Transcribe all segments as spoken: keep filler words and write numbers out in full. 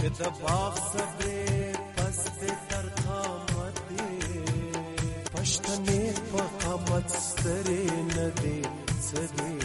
چې د باغ صبر پسته تر قامته پښتنې په قامت ستري نه دي سدي.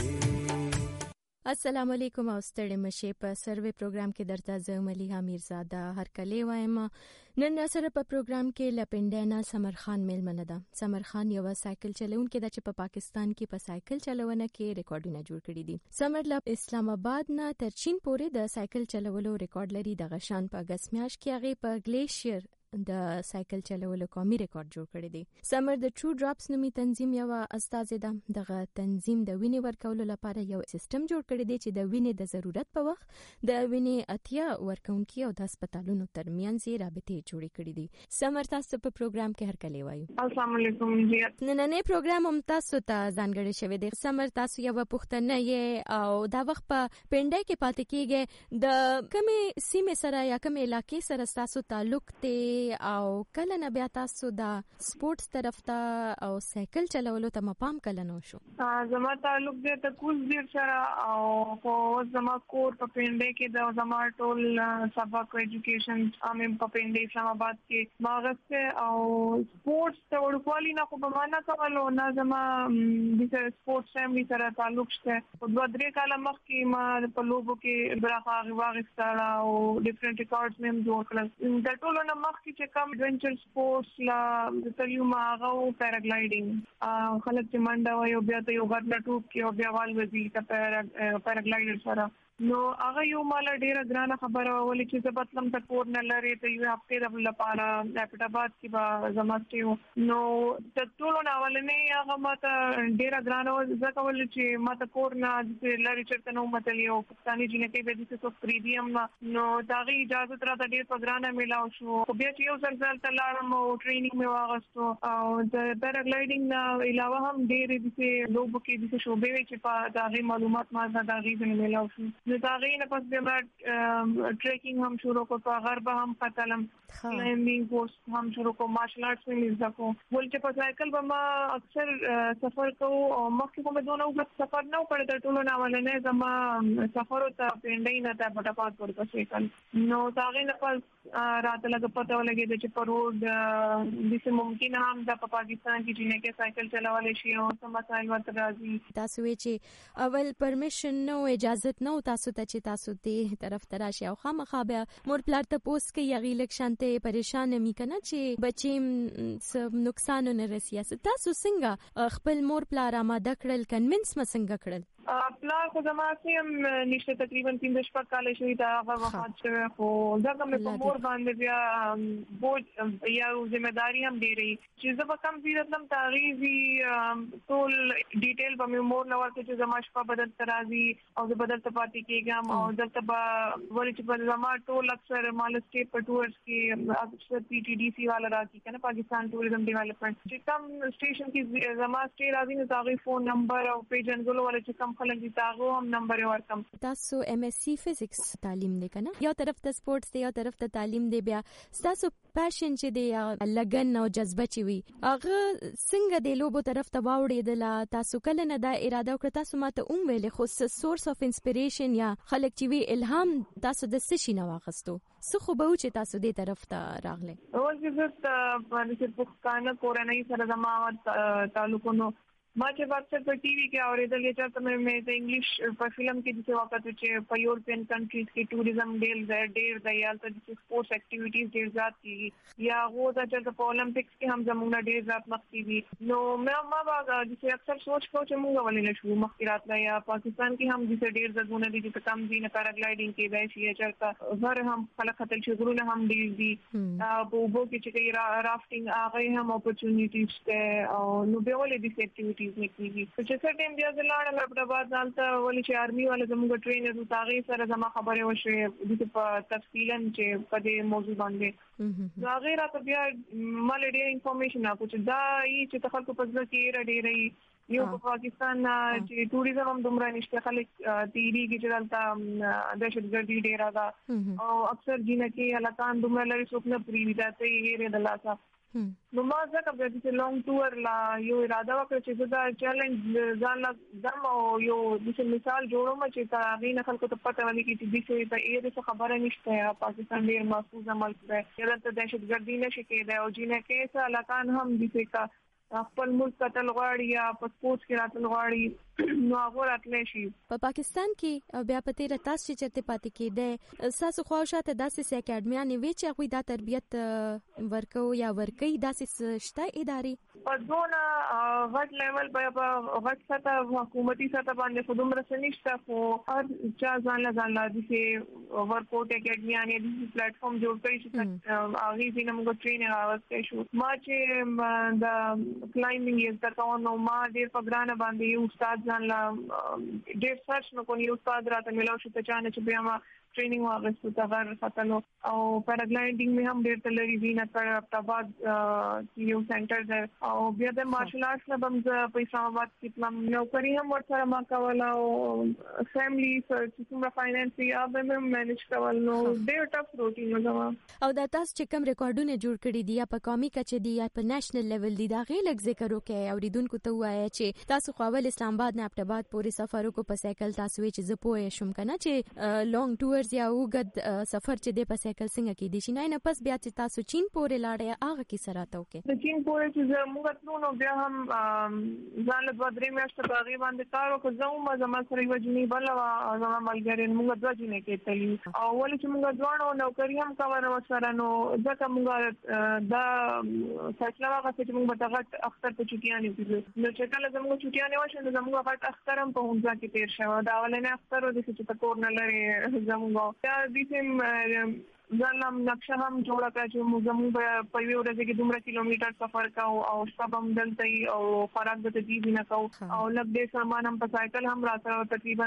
السلام علیکم او ستړي مشه په سروې پروګرام کې درته زه ملیحه میرزاده هر کله وایم. نن سره په پروګرام کې لپندینا سمر خان میلمنه ده. سمر خان یو سایکل چلونکې ده چې په پاکستان کې په سایکل چلونه کې ریکارډونه جوړ کړي دي. سمر له اسلام آباد نه تر چین پورې د سایکل چلولو ریکارډ لري. د غشان په اگست میاشت کې هغه په ګلیشیر د سایکل چلولو قومي ریکارډ جوړ کړی دی. سمر د ټرو ډراپس نومي تنظیم یو استاد ده. دغه تنظیم د وینې ورکولو لپاره یو سیستم جوړ کړی دی چې د وینې د ضرورت په وخت د وینې اتیا ورکونکي او د هسپتالونو ترمنځ رابطې جوړې کړې دي. سمر تاسو په پروګرام کې هر کله وایو. السلام علیکم. نننې پروګرام هم تاسو ته ځانګړی شوی دی. سمر تاسو یو پښتنه یې او دا وخت په پنډای کې پاتې کیږي. د کومې سیمې سره یا کومې علاقې سره تاسو تعلق دی او کله نه بیا تاسو د سپورتس طرف ته او سایکل چلولو ته مپام کله نو شو؟ زما تعلق دی ته کوز ډیر سره او خو زما کور په پنډای کې د زما ټول سبق ایجوکیشن ام په پنډای اسلام آباد کې ماغسته او سپورتس ته ورکوالی نه خو به معنا کولو نه زما د سپورتس فیملی سره تعلق شته. په دوه درې کاله مخکې ما په لوبو کې برخه واغستله او ډیفرنٹ ریکارډز مې جوړ کړل. د ټولو نه مخکې چې کوم ایڈونچر سپورتس لا تلیو ما غو پیراګلایډینګ خلک چې منډه وایي او بیا ته یو غرنه ټوپ کې او بیا والوځي ته پیراګلایډر سره نو هغه یو مال ډیره ګرانه خبره ولې چې زبطلم ته کور نه لري ته یو هفته د لپاره اپټ آباد کې با زماستیو نو د ټولو ناولنې هغه ماته ډیره ګرانه ځکه ولې چې ماته کور نه د لري چرته نو متلی او پاکستاني جنټي به د څه پریډیم نو داغي اجازه تر ته ډیر په ګرانه ملاو شو. خو بیا چې یو ځل ځل تلارم او ټریننګ مې واغستو او د پیراګلایډینګ نه علاوه هم ډیر د لوبو کې د شوبې چې په داغي معلومات ما داغي نه ملاو شو. نو دا غینه پس بیا ټریکینګ هم شروع کو په غرب هم قتلم کلایمبینګ کورس هم شروع کو مارشل آرټس مې زده کو. ولې په سایکل به ما اکثر سفر کو او مخکې کومه دونه وخت سفر نه وکړ د ټولو ناولنه زما سفر ته پینډای نه ته پټاپات ورته کړ نو دا غینه پس راته لګ پته ولګي چې په روډ د څه ممکن هم د پاکستان کې جنې کې سایکل چلول شي او سم مسایل ورته راځي. تاسو چې اول پرمیشن نو اجازه نو تاسو ته چې تاسو دې طرف تراشي او خامخا بیا مور پلار ته پوس کې یغي لکشانته پریشان مې کنه چې بچیم سب نقصان نه رسي. تاسو څنګه خپل مور پلار آماده کړل کنوینس ما څنګه کړل؟ پلار خو زما سیم نشته تقریبا پنځه شپږ کال شوی دا هغه وخت شوی خو ځکه مې په مور باندې بیا بوج یا ځمېداري هم ډېرې چې زه به کم زیرتلم تاغیزي ټول ډیټیل به مې مور نه ورته چې زما شپه بدل ترازي او زه بدل ته پاتې کېږم او دلته به ولې چې په زما ټول اکثر مال سټیټ په ټورز کې اکثر پی ټي ډي سی والا راځي کنه پاکستان ټوریزم ډیولپمنٹ چې کم سټیشن کې زما سټیټ راځي نو تاغي فون نمبر او پیجنګلو ولې چې کم خلک دي تاغو هم نمبر ورکم. تاسو ایم ایس سی فزکس تعلیم دی کنه یو طرف ته سپورتس دی یو طرف ته تعلیم دی بیا تاسو پاشن چې دی لګن او جذبه چې وي هغه څنګه د لوبو طرف ته واوړېدل؟ تاسو کله نه دا اراده وکړه تاسو ماته اون ویل خو سورس اف انسپریشن یا خلک چې وی الهام تاسو د څه شي نه واغستو څه خو به چې تاسو دې طرف ته راغله؟ اول چې زه په پښتانه کورنۍ سره زما تعلقونو ما چې اکثر په ټي وي کې اورېدل چې تاسو مې د انګلیش په فلم کې د وخت چې په یورپین کنټریز کې ټوریزم ډیر ډیر د یالته د سپورتس اکټیویټیز ډیر زیات دي یا هغه د چې په اولمپکس کې هم زموږ ډیر زیات مخکې دي نو مې ما باغ چې اکثر سوچ کو چې موږ ولې نشو مخکرات لا یا پاکستان کې هم د ډیر ځګونه دي چې کم دي نه پیراګلایډینګ کې دی چې چرته زر هم خلک خطر چې غرونه هم دي دي په وبو کې چې رافټینګ هغه هم اپورتونټیز ته او نو به ولې د اکټیویټیز نکېږي چې څه ټیم بیا زلاړم په بعد ځانته ولې چې آرمي والا زموږ ټرینر او تاغي سره زما خبره وشوه د په تفصیلا چې په دې موضوع باندې دا غیر ته بیا مال ډېر انفارمیشن راکو چې دا یې چې خلکو په ځل کې ډېرې یو په پاکستان چې ټوریزم هم دومره نشته خلک تیری کې چې دلته دهشتګردي ډېره ده او اکثر جنہ کې علاقان دومره لري څوک نه پریوي دا ته یې ډېر دلاسه نو ما ځکه به چې لونګ ټور لا یو اراده وکړه چې دا چیلنج ځان لا دم او یو د مثال جوړوم چې تا غوښنه خلکو ته پته ولګي چې د څه په اړه څه خبره نشته. پاکستان ډیر محفوظ ملک دی، یلته دهشتګردي نشي کېدای او جنہ کې څه علاقان هم د څه کا خپل ملک ته لغواړي یا پاسپورت کې راتل غواړي نو هغه راتلی شي. په پاکستان کې بیا په تیر تاسو چې چرته پاتې کېده تاسو خواوشاته داسې اکیډمیانې وی چې هغه د تربیت ورکو یا ورکي داسې شته ادارې په دونه غټ لیول په غټ سطح حکومتي سطح باندې خودم رسنیشته خو هر چا ځان له ځان لادي چې ورکوټ اکیډمیانې د پلیټ فارم جوړ کړی چې هغه دې موږ ټریننګ راوستې شو. ما چې د کلایمبینګ یې زده نو ما ډېر په ګرانه باندې یو استاد ځان لا ډېر سرچ نو کوم یو استاد راته ملاو شو ته چانه چې بیا ما ټریننګ واغستو ته غر فتلو او پیراګلایډینګ مې هم ډېر تلری وینا کړ ابتاباد یو سنټر دی او بیا د مارشل آرټس نه بم په اسلام آباد کې پلان نوکری هم ورسره ما کوله او فیملی چې څومره فاینانس یې هغه مې مینج کول نو ډېر ټف روټین و. او دا تاسو چې کوم ریکارډونه جوړ کړی دي یا په قومي کچه دي یا په نېشنل لیول دي دا غي لږ ذکر وکړئ اوریدونکو ته وایي چې تاسو خو اول اسلام آباد نه ابتاباد پورې سفر وکړو په سایکل تاسو چې زه پوه شم کنه چې لونګ ټورز یا وګد سفر چې د په سایکل څنګه کې دي شي نه پس بیا چې تاسو چین پورې لاړې هغه کې سره تاوکې د چین پورې چې موږ تلو نو بیا هم ځان له دوه درې میاشتې په هغې باندې کار وکړو. زه هم زما سره یوه جنۍ بله وه زما ملګرې موږ دوه جنۍ کې تللي او ولې چې موږ دواړو نوکري هم کوله ورسره نو ځکه موږ دا فیصله واخیسته چې موږ به د غټ اختر په چوټیانې وکړو. نو چې کله زموږ چوټیانې وشوې نو زموږ غټ اختر هم په هونځا کې تېر شوی دا اولنی اختر و داسې چې ته کور نه لرې زموږ بیا داسې ځان هم نقشه هم جوړه کړه چې موږ زموږ په یوې ورځې کې دومره کیلومیټر سفر کوو او شپه هم دلته یي او خوراک به تجهیز نه کوو او لږ ډېر سامان هم په سایکل هم راسره تقریبا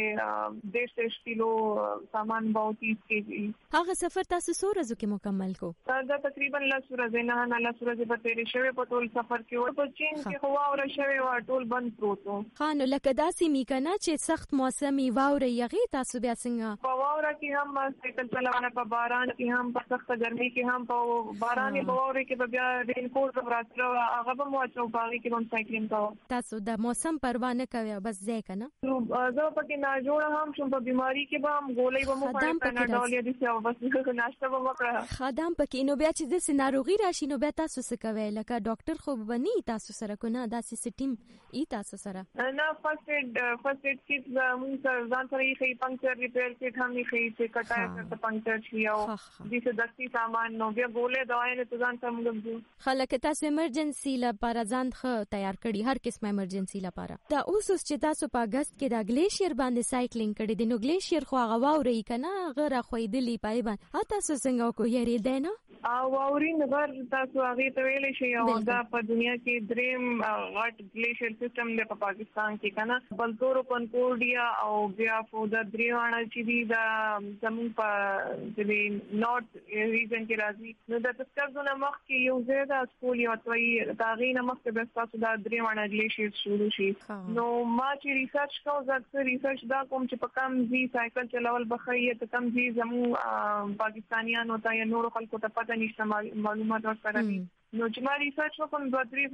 چې دېرش دېرش کیلو سامان به او تیس کېجي. هغه سفر تاسو څو ورځو کې مکمل کو؟ دا تقریبا لس ورځې نه نه لس ورځې به تېرې شوې په ټول سفر کې و. په چین کې خو واوره شوې وه ټول بند پروت و. ښه نو لکه داسې مې که نه چې سخت موسم وي واوره یې هغې تاسو بیا څنګه په واوره کې هم سایکل چلونه په باران کې هم په سخته ګرمي کې هم په باران په واورې کې به بیا رین کوټ راتلو هغه به مو اچو باغې کې هم سایکلینګ کوو. تاسو د موسم پروا نه کوئ بس ځای که نه زه پکې ناجوړه هم شوم په بیماري کې به هم ګولۍ به مو خوړې پناډول یې داسې او بس ناشته به وکړه خدام پکې نو بیا چې داسې ناروغي راشي نو بیا تاسو څه کوئ لکه ډاکټر خو به نه تاسو سره کو نه داسې څه ټیم ای تاسو سره نه فرست ایډ فرست ایډ کیټ زموږ سره ځان سره یې ښایي پنکچر ریپیر کیټ هم یې ښایي چې کټای ورته پنکچر شي او داسې دستي سامان نو بیا ګولې دوايانې ته ځان ته موږ ځو. خلک تاسو ایمرجنسي لپاره ځان ښه تیار کړي هر قسمه ایمرجنسي لپاره دا اوس چې تاسو په اگست کې د ګلیشیر باندې سایکلینګ کړی دی نو ګلیشیر خو هغه واوري کنه هغه راخویدلی پای باندې تاسو څنګه کو یری دی نه او واورین غر تاسو هغه ته ویلې شي او دا په دنیا کې دریم غټ ګلیشیر سیستم دی په پاکستان کې کنه بلتورو کنکورډیا او بیا فو دا دریوانه چې دی دا زموږ په د نورث ریجن کې راځي نو د تسکرزونه مخ کې یو زیاده سکول یو توي تاغینه مخ کې بس تاسو دا دریوانه ګلیشیر شروع شي نو ما چې ریسرچ کوم زه ریسرچ دا کوم چې په کم زی سایکل چلول بخیه ته کم زی زمو پاکستانیانو ته یا نور خلکو ته پته نشته معلومات ورسره دي نو چې ما ریسرچ وکم دوه درې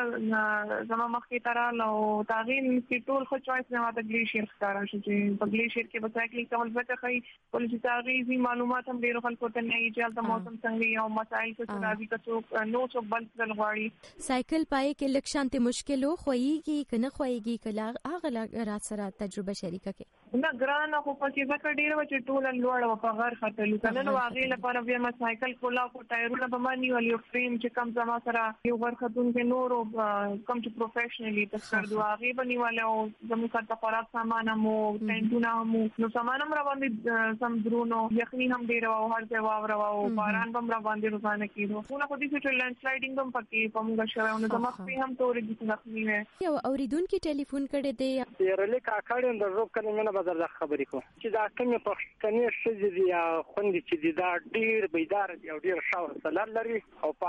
ځګونه زما مخکې تراله او تاغین کې ټول خو چويس نه ماته ګلیشیر ښکارا شو چې په ګلیشیر کې به سایکلینګ کول ځکه خي ول چې تاغیزي معلومات هم ډیرو خلکو ته نه ایجال د موسم څنګه او مسائل څه راځي کڅو نو څو بل څه غواړي سایکل پای کې لکشانته مشکلو خوېږي کنه خوېږي کله هغه رات سره تجربه شریکه کې نه ګران خو پکې ځکه ډیرو چې ټول لوړ په غر خطلو کنه نو هغه لپاره بیا ما سایکل کولا کو ټایرونه به مانی ولې فریم چې کم زما سره یو ورخدون کې نورو کم چې پروفیشنلی تاسو دواغي بنیواله او زموږ سره خوراک سامان مو ټینټونه مو نو سامان هم را باندې سم درونو یخني هم ډیر او هر ځای واور او باران هم را باندې روزانه کیدو خو په دې چې لینډ سلایډینګ هم پکې په موږ شوه نو زما په هم تورې دي نخني وي یو اوریدونکو ټلیفون کړي دی یرلې کاکړ د روب کلمه نه بازار د خبرې کو چې دا کومه پښتنې شې دي یا خوندې چې دا ډیر بیدار او ډیر شاور سلام لري او په هر کار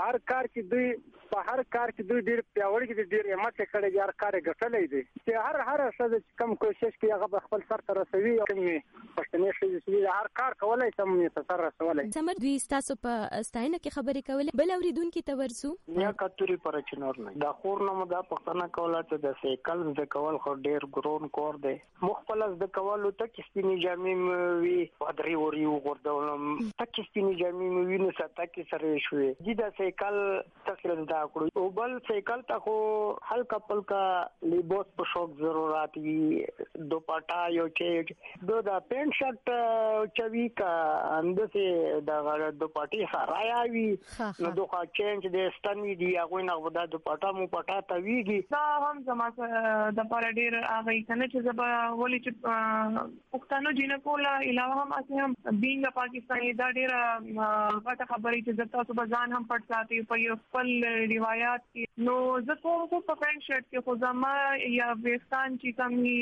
کار کې دوی په هر کار کې دوی ډیر پیاوړي کې ډیر همت کړي دي، هر کار ګټلې دي چې هر هر څه چې کم کوشش کوي هغه خپل سر ته رسوي او کومي پښتنې شي چې هر کار کولای سم یې سر رسولای. سمر دوی تاسو په ستاینه کې خبرې کولې بل اوریدونکو ته ورسو یا کتوري پر چنور نه دا خور نه مدا پښتنه کوله ته د سیکل د کول خو ډیر ګرون کور دی مخفلس د کولو ته کې سپینې جامې وی پدری وری وګورډولم تک سپینې جامې وی نه ستا کې سره شوې د سیکل تسل دا کړو او بل سیکل ته خو هلکا پلکا لیبوس په شوق ضرورت وی دوپټا یو چې دو دا پینټ شرټ چوي کا اندسه دا دوپټي خرایا وی نو دوه چینج د ستنوي دی هغه نه ودا دوپټا مو پټا تا ویږي دا هم زما د پر ډیر هغه کنه چې زبا ولې چې پښتنو جنکولا علاوه هم اسه هم بینګ پاکستاني دا ډیر غټه خبرې چې زتا صبح ځان هم پټ ساتي په یو خپل روایت کې نو زه کوم څه په پینټ شرټ کې خو زما یا ویستان چې کمی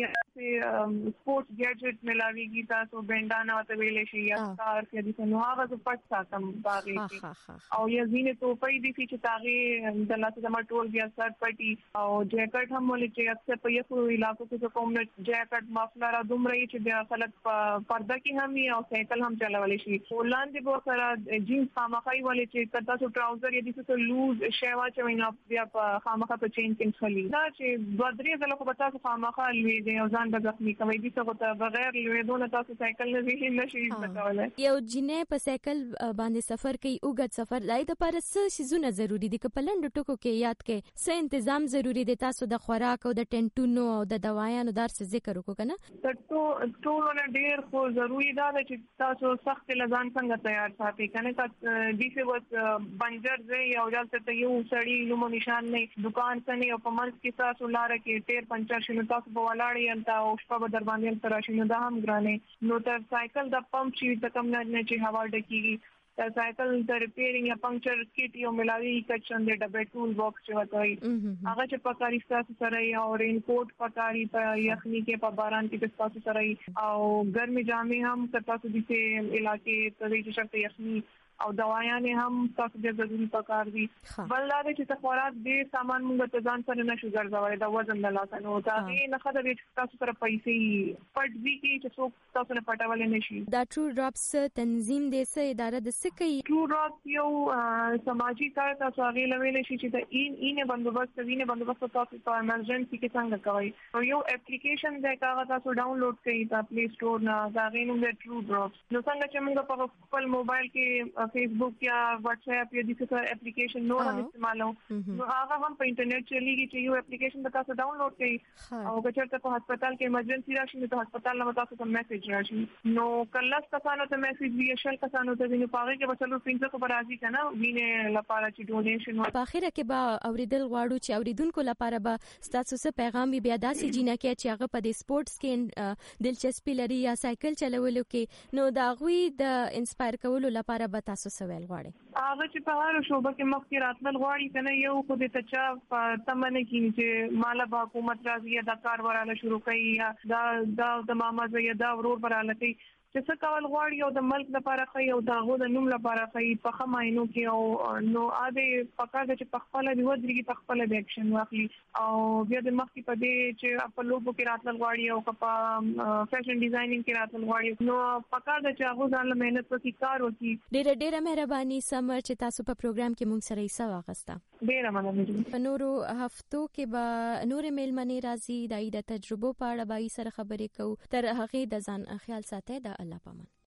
سپورټس ګیجټ ملاويږي تاسو بندانه او ویلې شي یا کار کې دي نو هغه زه پټ ساتم باغې کې او یا زینې ته په دې چې تاغي د لاسه د مټول بیا سر پټي او جیکټ هم ولې چې اکثر په یو علاقو کې کوم نه جیکټ مفلر دوم رہی چې بیا خلک پرده کې هم او سایکل هم چلولې شي ولاندې به سره جینز خامخای ولې چې کدا سو ټراوزر یا دې څه لوز شیوا چې وینا بیا په خامخا په چین کې خلی دا چې دوه درې ځله خو به تاسو خامخا لوي دی او ځان به زخمي کوي دي څه ته بغیر لوي دونه تاسو سایکل نه وی نشي پټولای یو جنې په سایکل باندې سفر کوي اوګد سفر لای د پر څه شیزونه ضروری دي که پلند ټکو کې یاد کې څه تنظیم ضروری دي تاسو د خوراک او د ټینټونو او د دوايانو دار څه ذکر وکړو کنه ټول ټول ډیر خو ضروری ده چې تاسو سخت لزان څنګه تیار ساتي کنه کا دي څه وس بنجر زې او ځل ته یو سړی نومو نشان نه دکان څنګه او په منځ کې تاسو لار کې ټیر پنچر شنو تاسو په ولاړی انت او شپه به در باندې تر شنو دا هم ګرانه نو تر سایکل د پمپ شي د کم نه نه چې هوا ډکیږي د سایکل د ریپیرینګ یا پنکچر کیټ یو ملاوي کچن د ډبې ټول باکس چې وتاي هغه چې پکاري تاسو سره او رین کوټ پکاري په یخني کې په باران کې تاسو سره او ګرمي جامې هم تاسو د دې علاقې ته چې شرط یخني او دوايانې هم تاسو د ضروري پکار دي بلدار چې تخورات دې سامان موږ ته ځان سره نشو ګرځوي دا وزن نه لاسه نو دا نه خدای دې تاسو سره پیسې پټ وی کې چې څوک تاسو نه پټول نه شي دا ټرو ډراپس تنظیم دې سه اداره د سکه ټرو ډراپس یو سماجی کار تاسو هغه لوي شي چې د این اینه بندوبست وینه بندوبست تاسو په ایمرجنسي کې څنګه کوي نو یو اپلیکیشن دې کاغه تاسو ډاونلوډ کړئ په پلی سٹور نه دا غینوم د ټرو ډراپس نو څنګه چې موږ په خپل موبایل کې فیسبوک یا واتس اپ یا د څه اپلیکیشن نور هم استعمالو نو هغه هم په انټرنیټ چلیږي چې یو اپلیکیشن به تاسو ډاونلوډ کړئ او که چېرته په هسپتال کې ایمرجنسي راشي نو په هسپتال نه تاسو ته میسج راشي نو کله ستاسو ته میسج وی شل کسانو ته ویني پاره کې به څلور پنځه کو راځي کنه وینه لپاره چې ډونیشن په اخر کې به اوریدل غواړو چې اوریدونکو لپاره به ستاسو څه پیغام بیا داسې جینه کې چې هغه په دې سپورتس کې دلچسپي لري یا سایکل چلولو کې نو دا غوي د انسپایر کولو لپاره به تاسو سوال غواړي هغه چې په هر شوبه کې مخکې راتل غواړي کنه یو خو دې تچا تمنه کې چې مال به حکومت راځي دا کار وراله شروع کوي یا دا د ماما زیا دا ورور وراله کوي چې څه کول غواړي او د ملک لپاره خي او د غو د نوم لپاره خي په خماینو کې او نو اده پکا چې په خپل دی ودرېږي په خپل د اکشن واخلي او بیا د مخکې په دې چې په لوبو کې راتل غواړي او په فیشن ډیزاینینګ کې راتل غواړي نو پکا چې هغه ځان له مهنت وکړي کار وکړي ډېر ډېر مهرباني سمر چې تاسو په پروګرام کې مونږ سره ایسا واغستا ډېر مننه په نورو هفتو کې به نور میلمنې راځي د تجربو په اړه به سره خبرې کوو تر هغه د ځان خیال ساتي د الله پامان